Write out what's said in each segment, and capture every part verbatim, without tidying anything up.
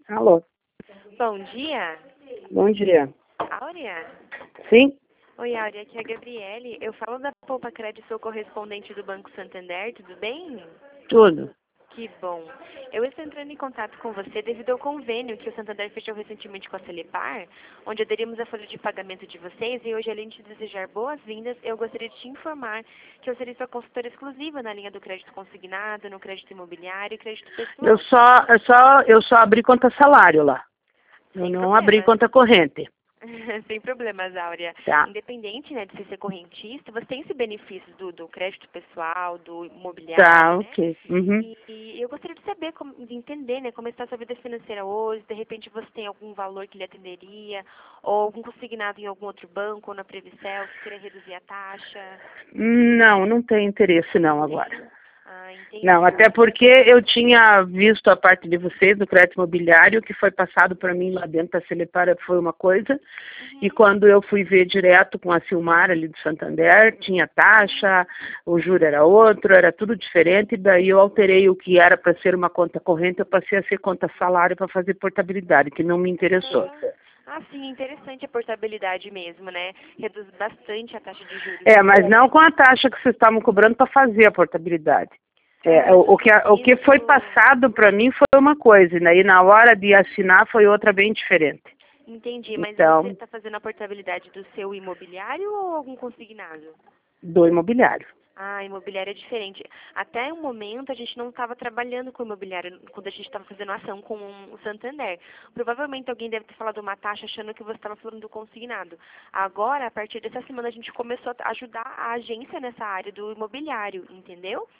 Alô. Bom dia. Bom dia. Áurea? Sim? Oi, Áurea, aqui é a Gabriele. Eu falo da Poupa Crédito, sou correspondente do Banco Santander, tudo bem? Tudo. Que bom. Eu estou entrando em contato com você devido ao convênio que o Santander fechou recentemente com a Celepar, onde aderimos à folha de pagamento de vocês e hoje, além de desejar boas-vindas, eu gostaria de te informar que eu serei sua consultora exclusiva na linha do crédito consignado, no crédito imobiliário e crédito pessoal. Eu só, eu só, eu só abri conta salário lá. Eu Sem não abri problemas. conta corrente. Sem problemas, Áurea. Tá. Independente, né, de você ser correntista, você tem esse benefício do, do crédito pessoal, do Tá, imobiliário, né? ok. Uhum. E, e eu gostaria de saber, como, de entender, né, como está a sua vida financeira hoje. De repente você tem algum valor que lhe atenderia, ou algum consignado em algum outro banco, ou na Previcel, que queria reduzir a taxa. Não, não tem interesse não agora. Ah, entendi. Não, até porque eu tinha visto a parte de vocês do crédito imobiliário, que foi passado para mim lá dentro da Celepar foi uma coisa, Uhum. e quando eu fui ver direto com a Silmar ali do Santander, tinha taxa, o juro era outro, era tudo diferente, e daí eu alterei o que era para ser uma conta corrente, eu passei a ser conta salário para fazer portabilidade, que não me interessou. Ah, sim, interessante a portabilidade mesmo, né? Reduz bastante a taxa de juros. É, mas não com a taxa que vocês estavam cobrando para fazer a portabilidade. É, o, o, que, o que foi passado para mim foi uma coisa, e daí na hora de assinar foi outra bem diferente. Entendi, mas Então, você está fazendo a portabilidade do seu imobiliário ou algum consignado? do imobiliário. Ah, imobiliário é diferente. Até o momento a gente não estava trabalhando com imobiliário quando a gente estava fazendo ação com o Santander. Provavelmente alguém deve ter falado uma taxa achando que você estava falando do consignado. Agora, a partir dessa semana, a gente começou a ajudar a agência nessa área do imobiliário, entendeu?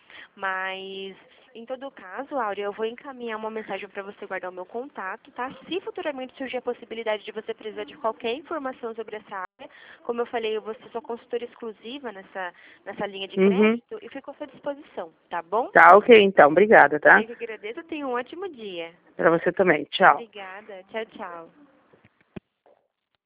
Mas, em todo caso, Áurea, eu vou encaminhar uma mensagem para você guardar o meu contato, tá? Se futuramente surgir a possibilidade de você precisar de qualquer informação sobre essa área, como eu falei, eu vou ser sua consultora exclusiva nessa, nessa linha de crédito Uhum. e fico à sua disposição, tá bom? Tá, ok, então. Obrigada, tá? Eu que agradeço, tenha um ótimo dia. Para você também. Tchau. Obrigada, tchau, tchau.